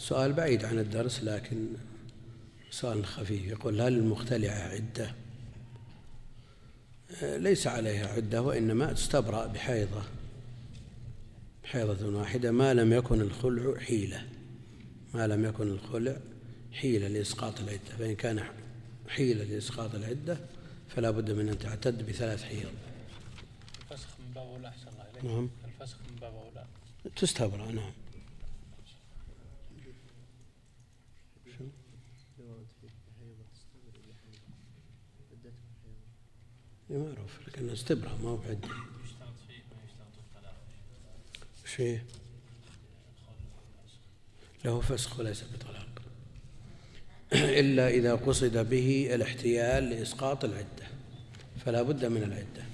سؤال بعيد عن الدرس لكن سؤال خفيف. يقول: هل المختلعة عدة؟ ليس عليها عدة، وإنما تستبرأ بحيضة واحدة ما لم يكن الخلع حيلة لإسقاط العدة. فإن كان حيلة لإسقاط العدة فلا بد من أن تعتد ب3 حيض. الفسخ من باب أولى. أحسن الله إليك. نعم. الفسخ من باب أولى. تستبرأ. نعم. معروف، لكن استبرأ ما هو بعدة. شيء له فسخ وليس بطلاق، إلا إذا قصد به الاحتيال لإسقاط العدة فلا بد من العدة.